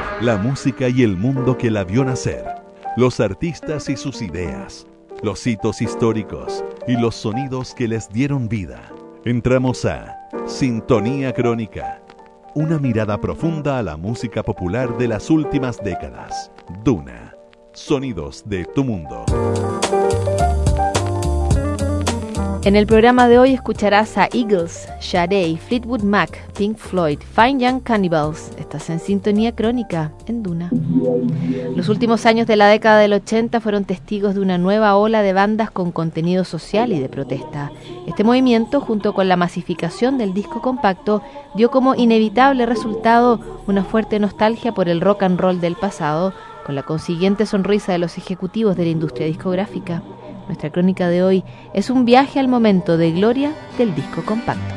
La música y el mundo que la vio nacer, los artistas y sus ideas, los hitos históricos y los sonidos que les dieron vida. Entramos a Sintonía Crónica, una mirada profunda a la música popular de las últimas décadas. Duna, sonidos de tu mundo. En el programa de hoy escucharás a Eagles, Sade, Fleetwood Mac, Pink Floyd, Fine Young Cannibals. Estás en Sintonía Crónica, en Duna. Los últimos años de la década del 80 fueron testigos de una nueva ola de bandas con contenido social y de protesta. Este movimiento, junto con la masificación del disco compacto, dio como inevitable resultado una fuerte nostalgia por el rock and roll del pasado, con la consiguiente sonrisa de los ejecutivos de la industria discográfica. Nuestra crónica de hoy es un viaje al momento de gloria del disco compacto.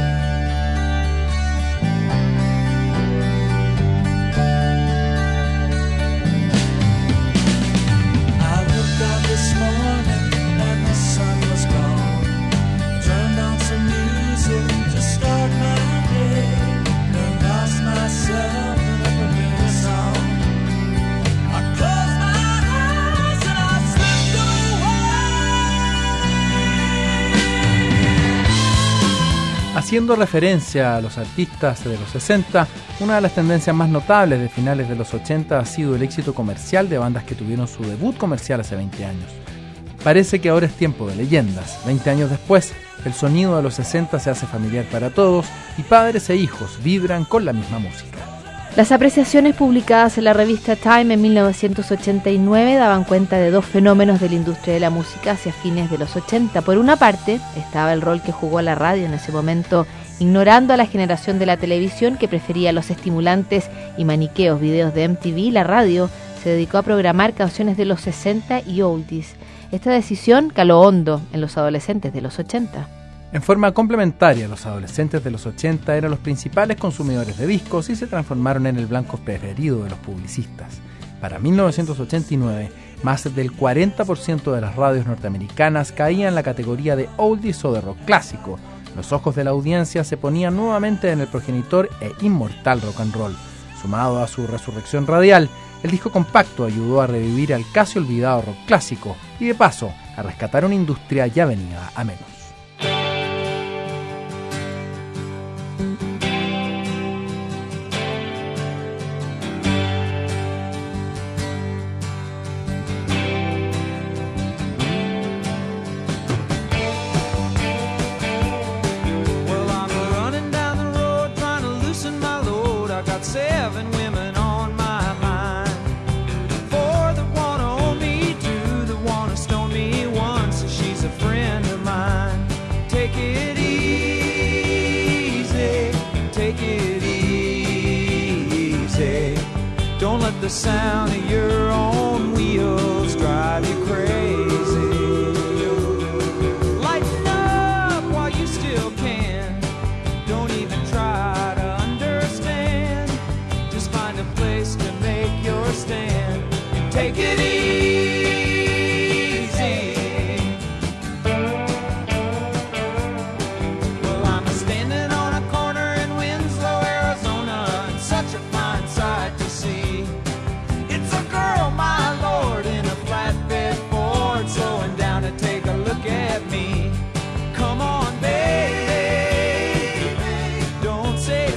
Haciendo referencia a los artistas de los 60, una de las tendencias más notables de finales de los 80 ha sido el éxito comercial de bandas que tuvieron su debut comercial hace 20 años. Parece que ahora es tiempo de leyendas. 20 años después, el sonido de los 60 se hace familiar para todos y padres e hijos vibran con la misma música. Las apreciaciones publicadas en la revista Time en 1989 daban cuenta de dos fenómenos de la industria de la música hacia fines de los 80. Por una parte, estaba el rol que jugó la radio en ese momento, ignorando a la generación de la televisión que prefería los estimulantes y maniqueos videos de MTV. La radio se dedicó a programar canciones de los 60 y oldies. Esta decisión caló hondo en los adolescentes de los 80. En forma complementaria, los adolescentes de los 80 eran los principales consumidores de discos y se transformaron en el blanco preferido de los publicistas. Para 1989, más del 40% de las radios norteamericanas caían en la categoría de oldies o de rock clásico. Los ojos de la audiencia se ponían nuevamente en el progenitor e inmortal rock and roll. Sumado a su resurrección radial, el disco compacto ayudó a revivir al casi olvidado rock clásico y de paso a rescatar una industria ya venida a menos. The sound of your own wheels drive you crazy. Lighten up while you still can. Don't even try to understand. Just find a place to make your stand and take it easy. Well, I'm standing on a corner in Winslow, Arizona, and such a fine sight to see. Girl, my lord, in a flatbed Ford, slowing down to take a look at me. Come on, baby, don't say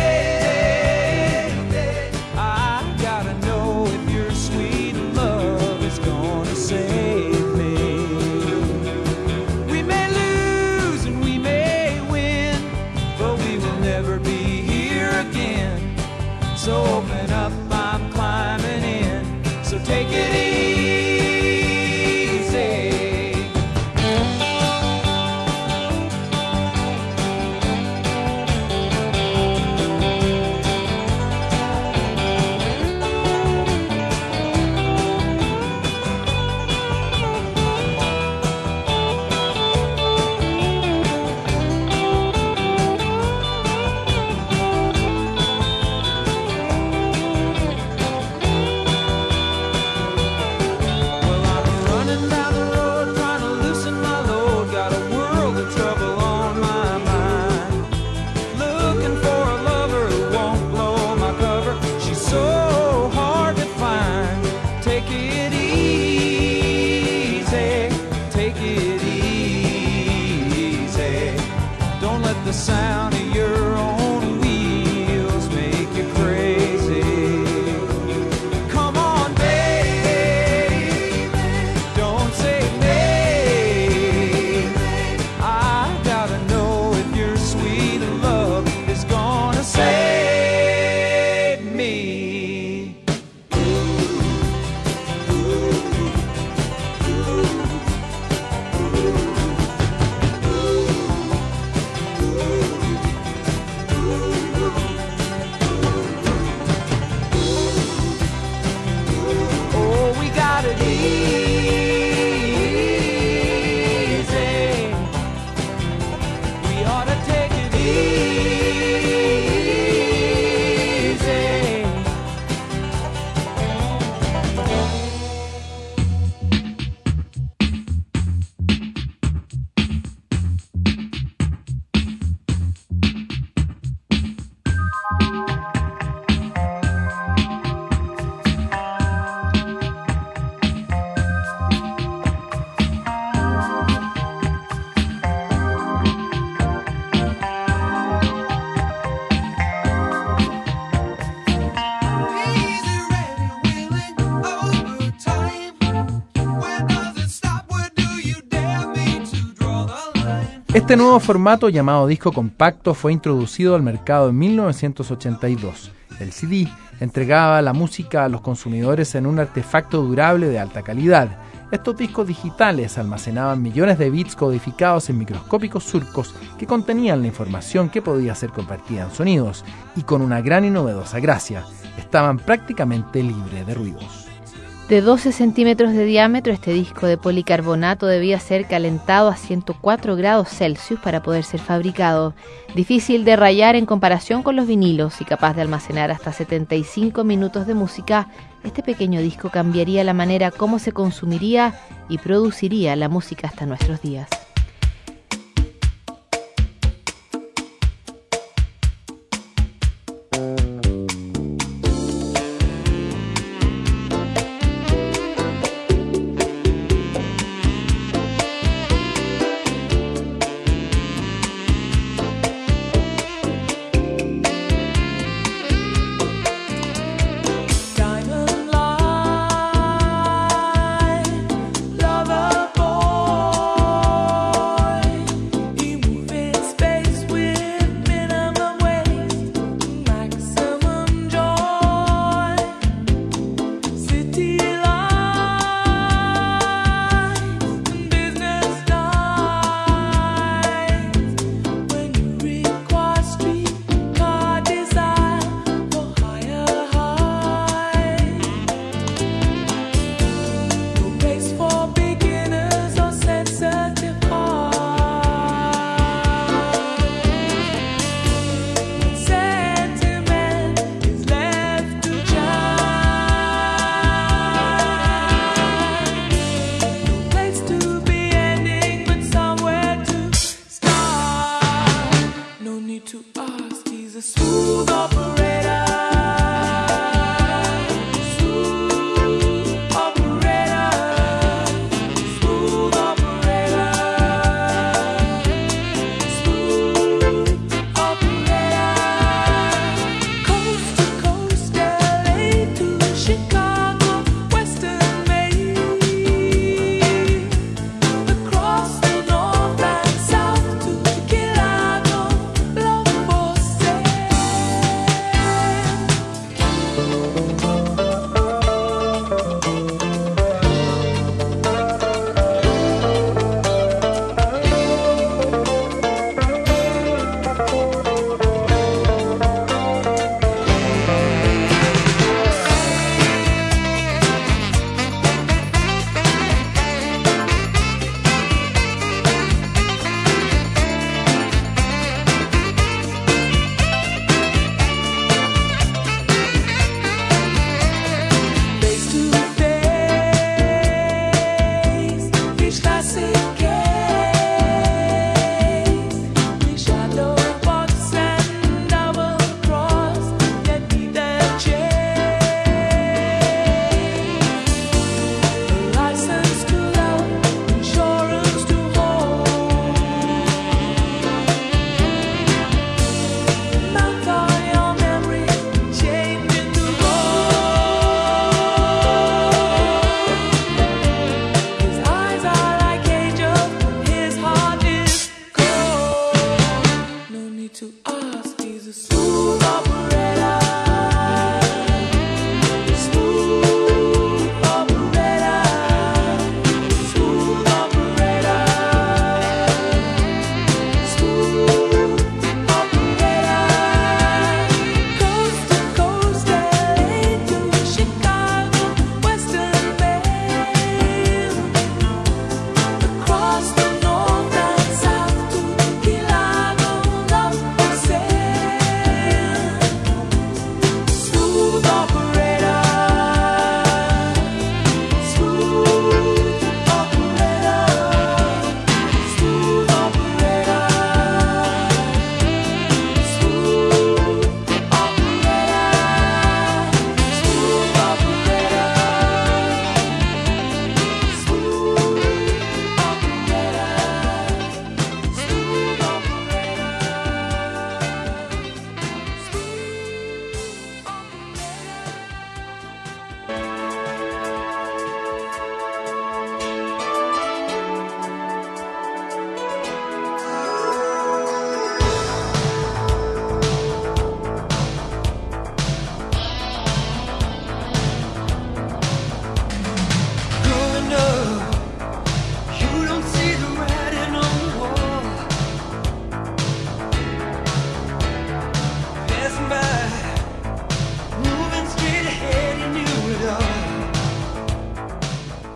maybe. I gotta know if your sweet love is gonna save me. We may lose and we may win, but we will never be here again. So open up, I'm climbing in. So take it easy. Este nuevo formato, llamado disco compacto, fue introducido al mercado en 1982. El CD entregaba la música a los consumidores en un artefacto durable de alta calidad. Estos discos digitales almacenaban millones de bits codificados en microscópicos surcos que contenían la información que podía ser convertida en sonidos, y con una gran y novedosa gracia: estaban prácticamente libres de ruidos. De 12 centímetros de diámetro, este disco de policarbonato debía ser calentado a 104 grados Celsius para poder ser fabricado. Difícil de rayar en comparación con los vinilos y capaz de almacenar hasta 75 minutos de música, este pequeño disco cambiaría la manera como se consumiría y produciría la música hasta nuestros días. Diamond light, lover boy.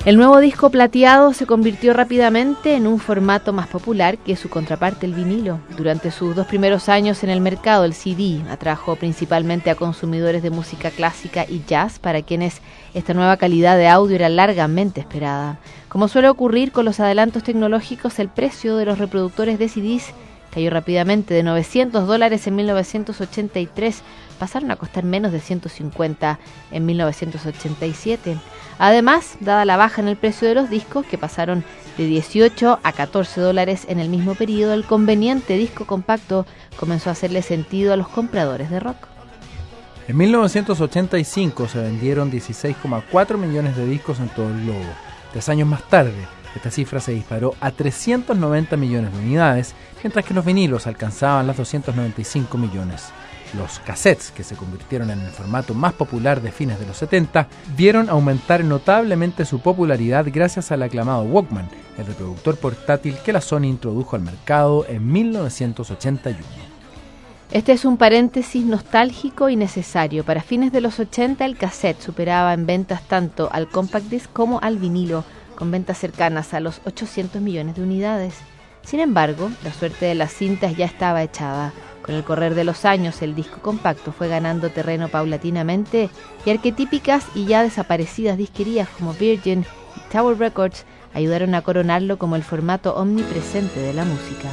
El nuevo disco plateado se convirtió rápidamente en un formato más popular que su contraparte, el vinilo. Durante sus 2 primeros años en el mercado, el CD atrajo principalmente a consumidores de música clásica y jazz, para quienes esta nueva calidad de audio era largamente esperada. Como suele ocurrir con los adelantos tecnológicos, el precio de los reproductores de CDs cayó rápidamente de $900 en 1983, pasaron a costar menos de 150 en 1987. Además, dada la baja en el precio de los discos, que pasaron de 18 a $14 en el mismo periodo, el conveniente disco compacto comenzó a hacerle sentido a los compradores de rock. En 1985 se vendieron 16,4 millones de discos en todo el globo. 3 años más tarde, esta cifra se disparó a 390 millones de unidades, mientras que los vinilos alcanzaban las 295 millones. Los cassettes, que se convirtieron en el formato más popular de fines de los 70, vieron aumentar notablemente su popularidad gracias al aclamado Walkman, el reproductor portátil que la Sony introdujo al mercado en 1981. Este es un paréntesis nostálgico y necesario. Para fines de los 80, el cassette superaba en ventas tanto al compact disc como al vinilo, con ventas cercanas a los 800 millones de unidades. Sin embargo, la suerte de las cintas ya estaba echada. Con el correr de los años, el disco compacto fue ganando terreno paulatinamente y arquetípicas y ya desaparecidas disquerías como Virgin y Tower Records ayudaron a coronarlo como el formato omnipresente de la música.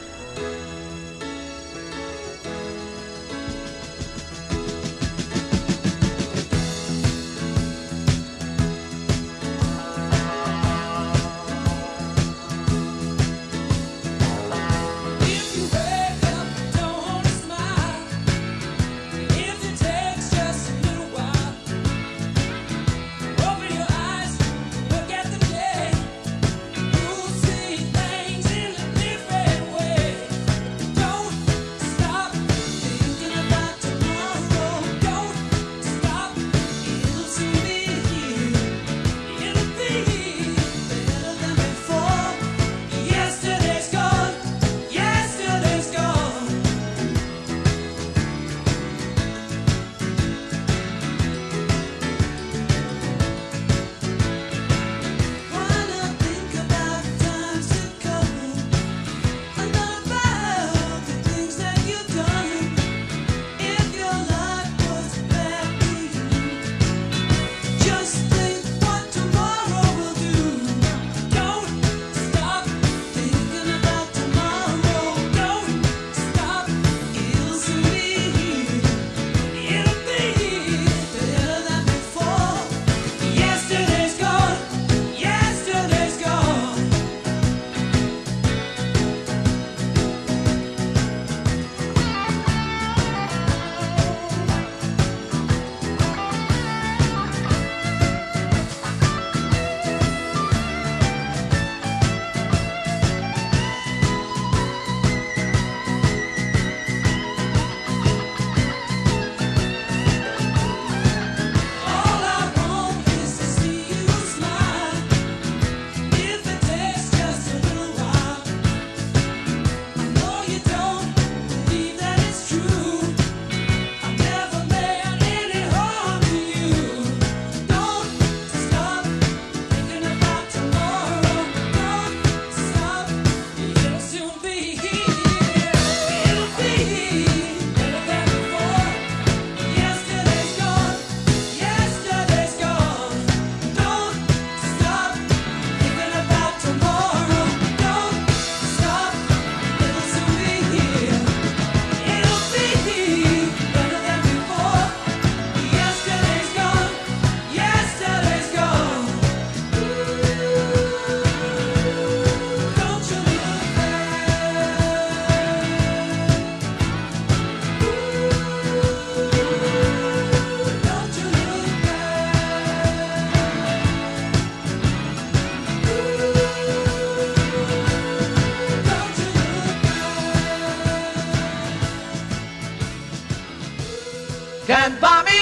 Can't buy me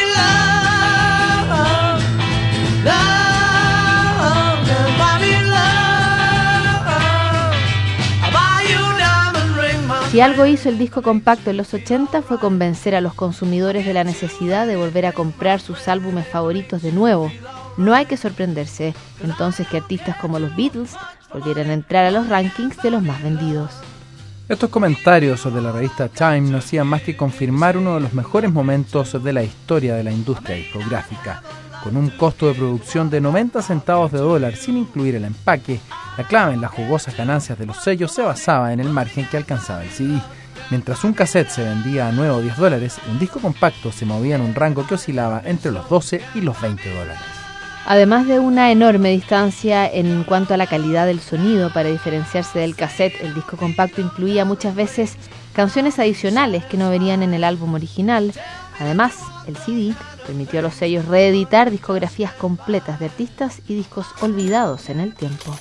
love, love, can't buy me love. I'll buy you a diamond ring, my Si algo hizo el disco compacto en los 80 fue convencer a los consumidores de la necesidad de volver a comprar sus álbumes favoritos de nuevo. no hay que sorprenderse entonces que artistas como los Beatles volvieran a entrar a los rankings de los más vendidos. Estos comentarios sobre la revista Time no hacían más que confirmar uno de los mejores momentos de la historia de la industria discográfica. Con un costo de producción de 90 centavos de dólar sin incluir el empaque, la clave en las jugosas ganancias de los sellos se basaba en el margen que alcanzaba el CD. Mientras un cassette se vendía a 9 o 10 dólares, un disco compacto se movía en un rango que oscilaba entre los 12 y los 20 dólares. Además de una enorme distancia en cuanto a la calidad del sonido, para diferenciarse del cassette, el disco compacto incluía muchas veces canciones adicionales que no venían en el álbum original. Además, el CD permitió a los sellos reeditar discografías completas de artistas y discos olvidados en el tiempo.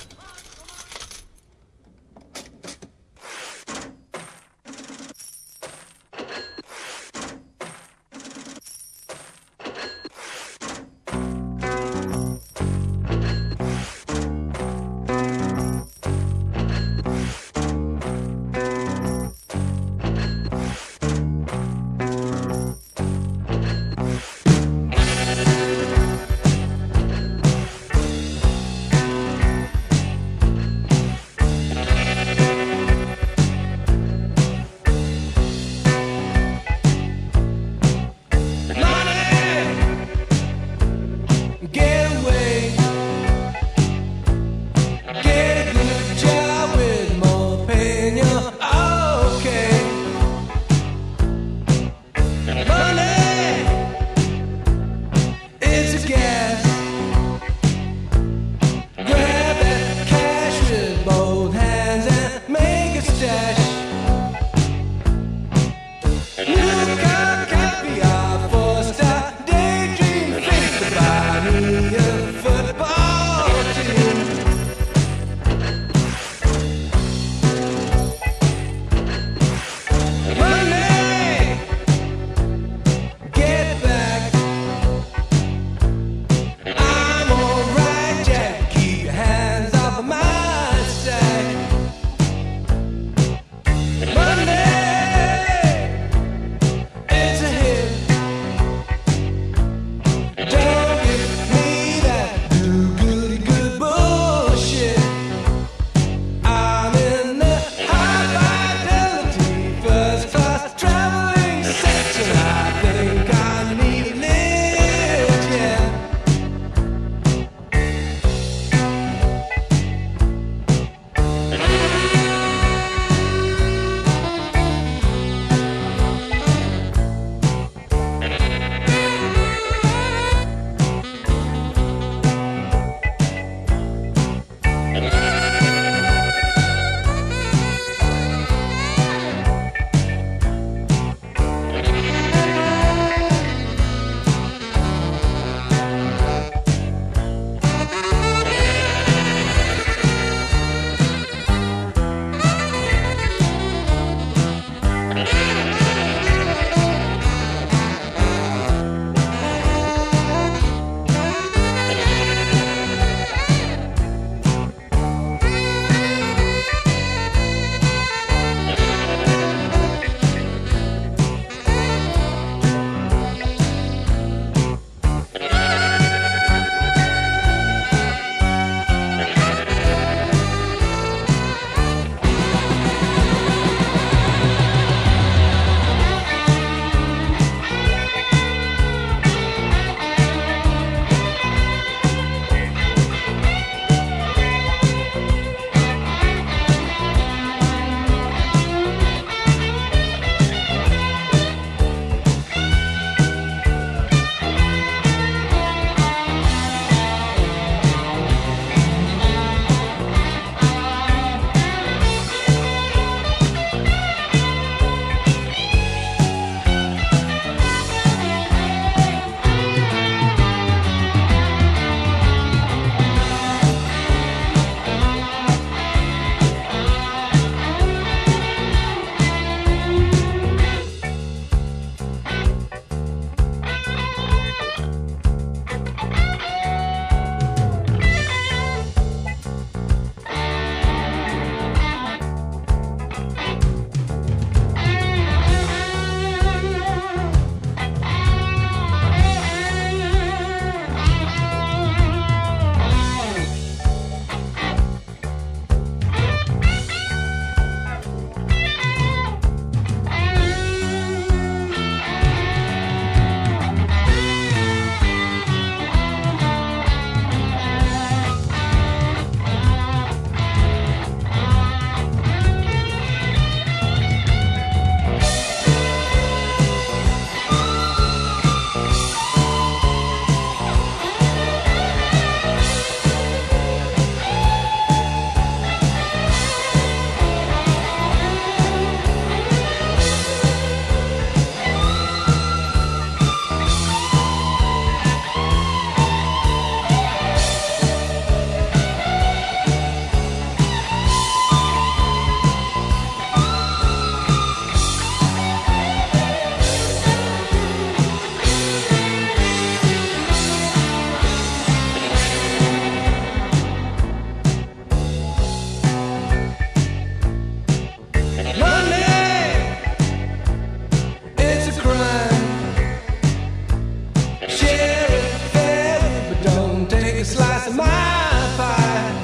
a slice of my pie.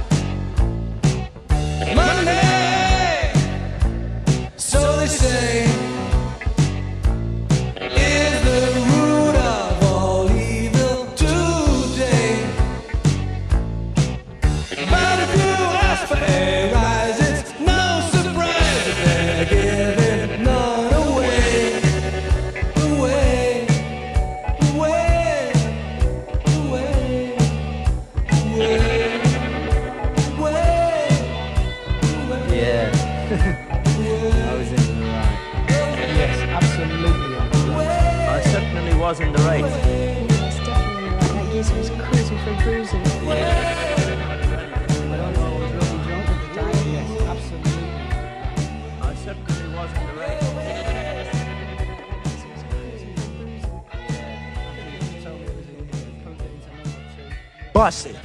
Monday, so they say, is the root of all evil today. But if you ask for a rise, it's no surprise that they're giving none away. Away, away, away, away, away, away. Yeah. I was in the right. Yes, absolutely. I certainly was in the right. Yes, definitely right. That year was cruising for cruising. I don't know, I was really drunk at the time. Yes, absolutely. I certainly was in the right. Bossy.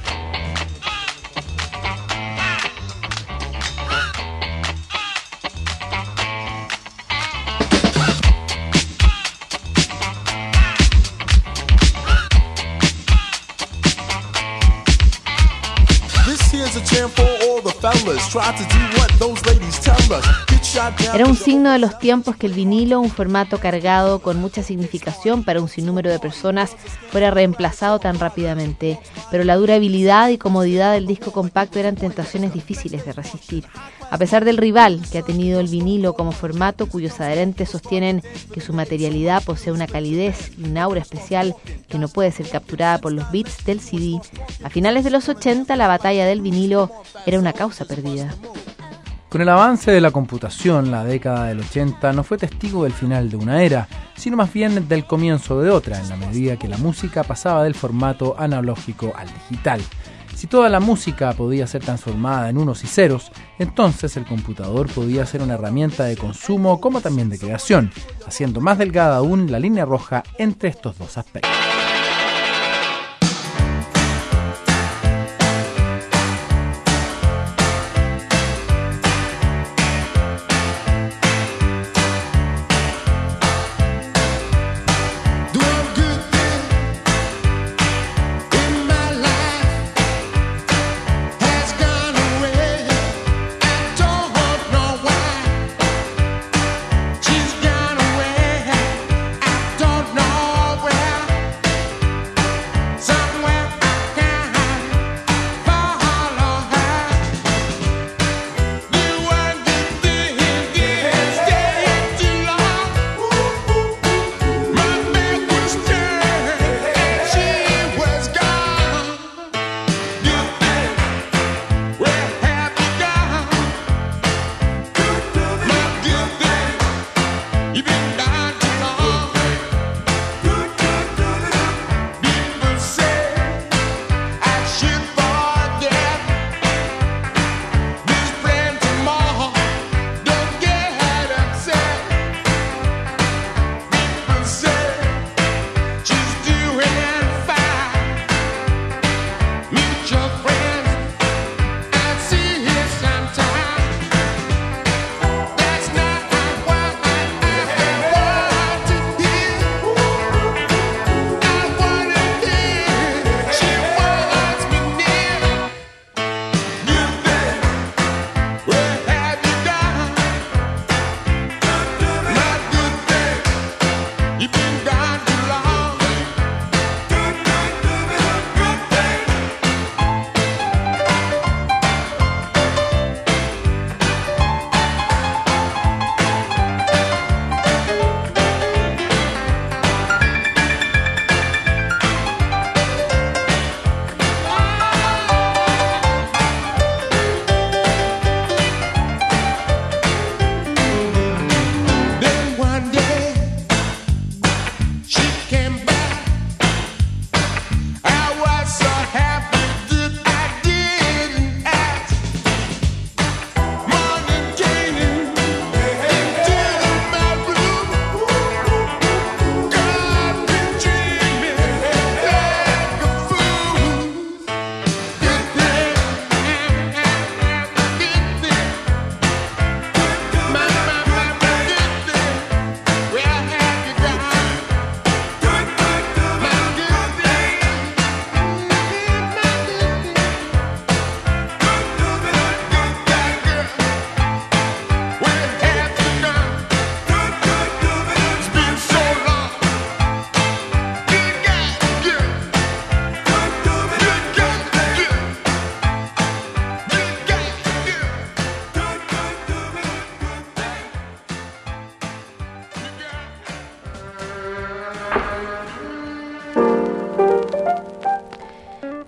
This here's a jam for all the fellas. Try to do what those ladies tell us. Get shot down. Era un signo de los tiempos que el vinilo, un formato cargado con mucha significación para un sinnúmero de personas, fuera reemplazado tan rápidamente. Pero la durabilidad y comodidad del disco compacto eran tentaciones difíciles de resistir. A pesar del rival que ha tenido el vinilo como formato, cuyos adherentes sostienen que su materialidad posee una calidez y un aura especial que no puede ser capturada por los beats del CD, a finales de los 80 la batalla del vinilo era una causa perdida. Con el avance de la computación, la década del 80 no fue testigo del final de una era, sino más bien del comienzo de otra, en la medida que la música pasaba del formato analógico al digital. Si toda la música podía ser transformada en unos y ceros, entonces el computador podía ser una herramienta de consumo como también de creación, haciendo más delgada aún la línea roja entre estos dos aspectos.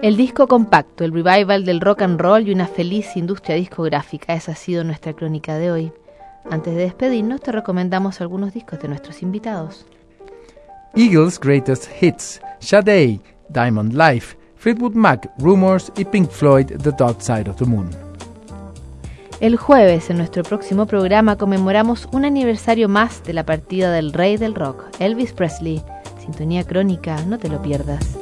El disco compacto, el revival del rock and roll y una feliz industria discográfica. Esa ha sido nuestra crónica de hoy. Antes de despedirnos, te recomendamos algunos discos de nuestros invitados. Eagles Greatest Hits, Sade, Diamond Life, Fleetwood Mac, Rumors y Pink Floyd, The Dark Side of the Moon. El jueves, en nuestro próximo programa, conmemoramos un aniversario más de la partida del rey del rock, Elvis Presley. Sintonía Crónica, no te lo pierdas.